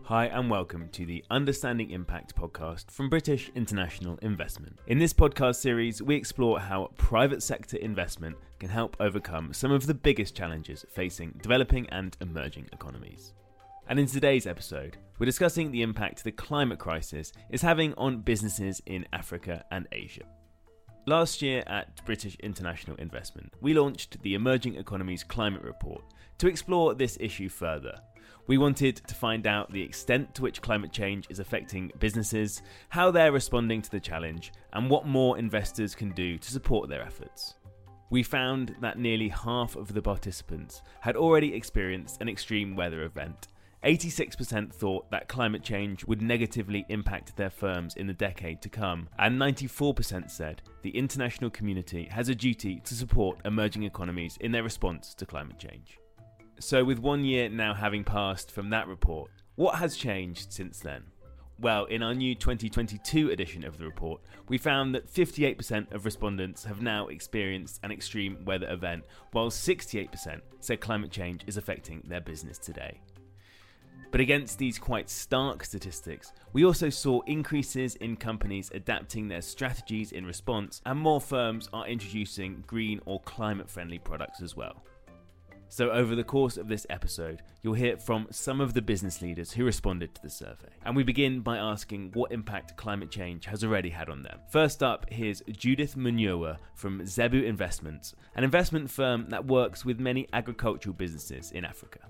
Hi and welcome to the Understanding Impact podcast from British International Investment. In this podcast series, we explore how private sector investment can help overcome some of the biggest challenges facing developing and emerging economies. And in today's episode, we're discussing the impact the climate crisis is having on businesses in Africa and Asia. Last year at British International Investment, we launched the Emerging Economies Climate Report to explore this issue further. We wanted to find out the extent to which climate change is affecting businesses, how they're responding to the challenge, and what more investors can do to support their efforts. We found that nearly half of the participants had already experienced an extreme weather event. 86% thought that climate change would negatively impact their firms in the decade to come, and 94% said the international community has a duty to support emerging economies in their response to climate change. So with 1 year now having passed from that report, what has changed since then? Well, in our new 2022 edition of the report, we found that 58% of respondents have now experienced an extreme weather event, while 68% said climate change is affecting their business today. But against these quite stark statistics, we also saw increases in companies adapting their strategies in response, and more firms are introducing green or climate-friendly products as well. So over the course of this episode, you'll hear from some of the business leaders who responded to the survey. And we begin by asking what impact climate change has already had on them. First up, here's Judith Munyowa from Zebu Investments, an investment firm that works with many agricultural businesses in Africa.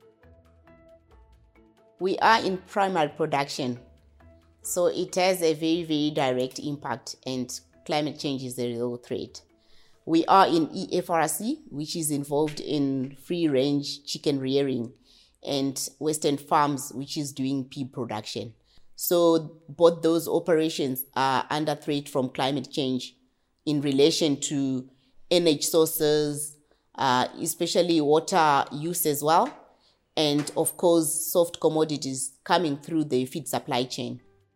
We are in primary production, so it has a very, very direct impact, and climate change is a real threat. We are in EFRC, which is involved in free-range chicken rearing, and Western Farms, which is doing pig production. So both those operations are under threat from climate change in relation to energy sources, especially water use as well, and of course soft commodities coming through the feed supply chain.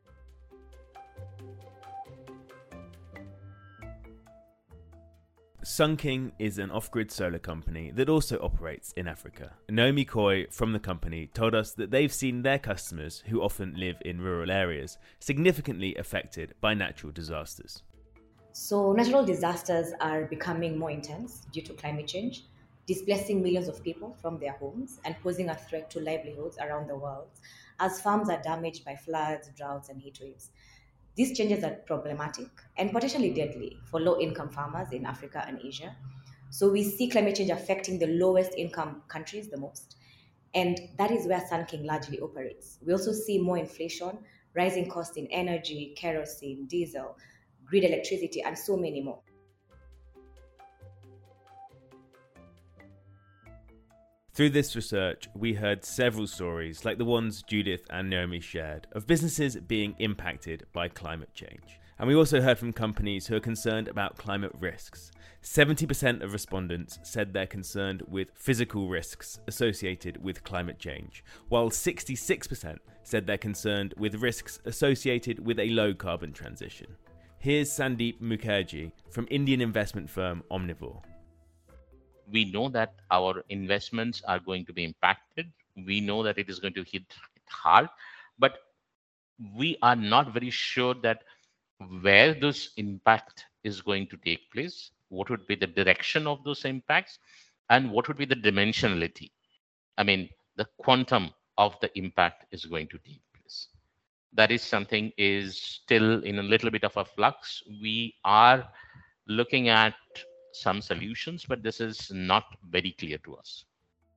Sunking is an off-grid solar company that also operates in Africa. Naomi Koi from the company told us that they've seen their customers, who often live in rural areas, significantly affected by natural disasters. So natural disasters are becoming more intense due to climate change, displacing millions of people from their homes and posing a threat to livelihoods around the world as farms are damaged by floods, droughts, and heat waves. These changes are problematic and potentially deadly for low-income farmers in Africa and Asia. So we see climate change affecting the lowest income countries the most, and that is where Sunking largely operates. We also see more inflation, rising costs in energy, kerosene, diesel, grid electricity, and so many more. Through this research, we heard several stories like the ones Judith and Naomi shared of businesses being impacted by climate change. And we also heard from companies who are concerned about climate risks. 70% of respondents said they're concerned with physical risks associated with climate change, while 66% said they're concerned with risks associated with a low carbon transition. Here's Sandeep Mukherjee from Indian investment firm Omnivore. We know that our investments are going to be impacted. We know that it is going to hit hard, but we are not very sure that where this impact is going to take place, what would be the direction of those impacts, and what would be the dimensionality. I mean, the quantum of the impact is going to take place. That is something is still in a little bit of a flux. We are looking at some solutions, but this is not very clear to us.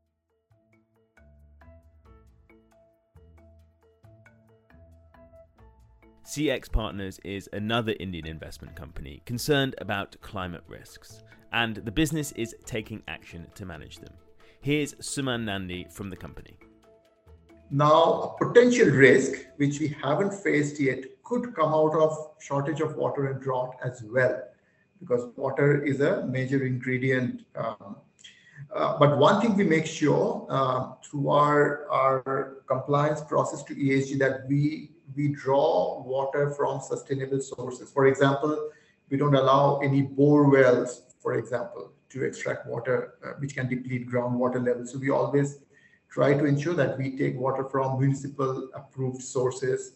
CX Partners is another Indian investment company concerned about climate risks, and the business is taking action to manage them. Here's Suman Nandi from the company. Now, a potential risk, which we haven't faced yet, could come out of shortage of water and drought as well, because water is a major ingredient. But one thing we make sure through our compliance process to ESG that we draw water from sustainable sources. For example, we don't allow any bore wells, for example, to extract water, which can deplete groundwater levels. So we always try to ensure that we take water from municipal approved sources,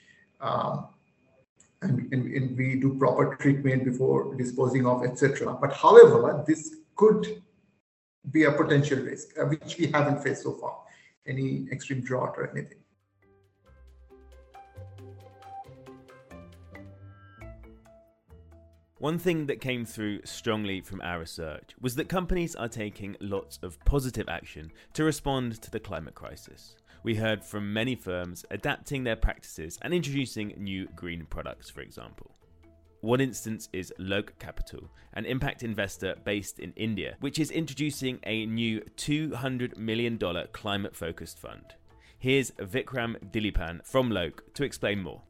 and we do proper treatment before disposing of, etc. But however, this could be a potential risk, which we haven't faced so far, any extreme drought or anything. One thing that came through strongly from our research was that companies are taking lots of positive action to respond to the climate crisis. We heard from many firms adapting their practices and introducing new green products, for example. One instance is Lok Capital, an impact investor based in India, which is introducing a new $200 million climate-focused fund. Here's Vikram Dilipan from Lok to explain more.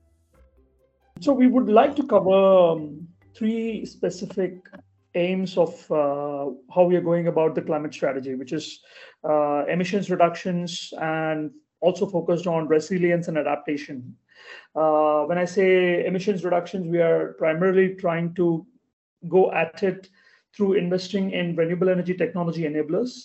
So we would like to cover three specific aims of how we are going about the climate strategy, which is emissions reductions and also focused on resilience and adaptation. When I say emissions reductions, we are primarily trying to go at it through investing in renewable energy technology enablers,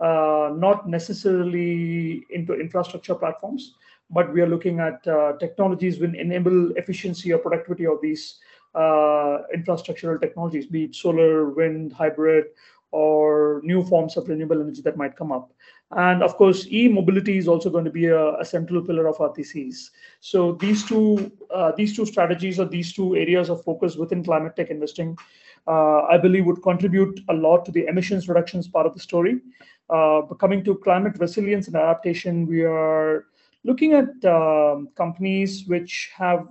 not necessarily into infrastructure platforms, but we are looking at technologies which enable efficiency or productivity of these infrastructural technologies, be it solar, wind, hybrid, or new forms of renewable energy that might come up. And of course, e-mobility is also going to be a central pillar of our thesis. So these two strategies or these two areas of focus within climate tech investing, I believe would contribute a lot to the emissions reductions part of the story. But coming to climate resilience and adaptation, we are looking at companies which have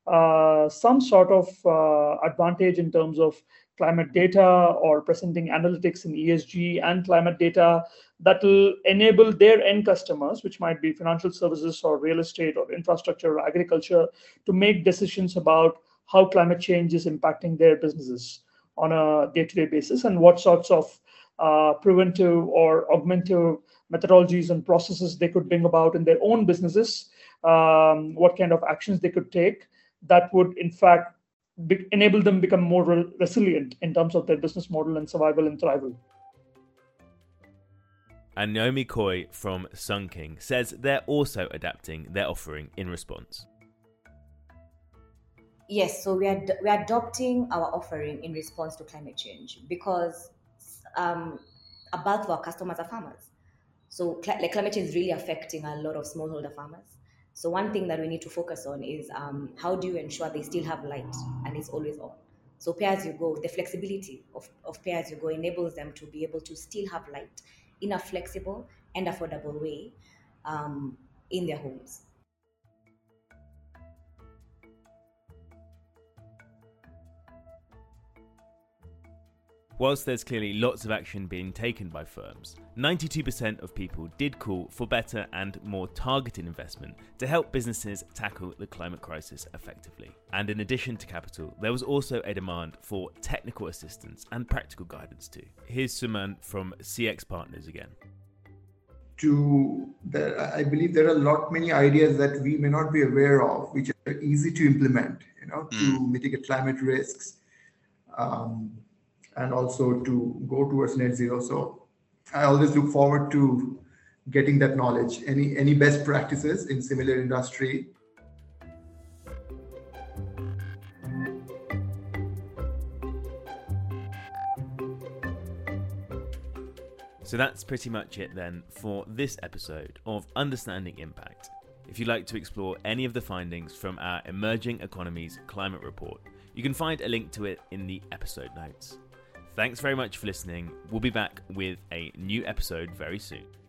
some sort of advantage in terms of climate data or presenting analytics in ESG and climate data that will enable their end customers, which might be financial services or real estate or infrastructure or agriculture, to make decisions about how climate change is impacting their businesses on a day-to-day basis and what sorts of preventive or augmentative methodologies and processes they could bring about in their own businesses, what kind of actions they could take that would in fact enable them become more resilient in terms of their business model and survival and thrival. And Naomi Coy from Sunking says they're also adapting their offering in response. Yes, so we are adopting our offering in response to climate change because a bulk of our customers are farmers. So climate change is really affecting a lot of smallholder farmers. So one thing that we need to focus on is how do you ensure they still have light and it's always on. So pay-as-you-go, the flexibility of pay-as-you-go enables them to be able to still have light in a flexible and affordable way in their homes. Whilst there's clearly lots of action being taken by firms, 92% of people did call for better and more targeted investment to help businesses tackle the climate crisis effectively. And in addition to capital, there was also a demand for technical assistance and practical guidance too. Here's Suman from CX Partners again. I believe there are many ideas that we may not be aware of, which are easy to implement, to mitigate climate risks. And also to go towards net zero. So I always look forward to getting that knowledge. Any best practices in similar industry. So that's pretty much it then for this episode of Understanding Impact. If you'd like to explore any of the findings from our Emerging Economies Climate Report, you can find a link to it in the episode notes. Thanks very much for listening. We'll be back with a new episode very soon.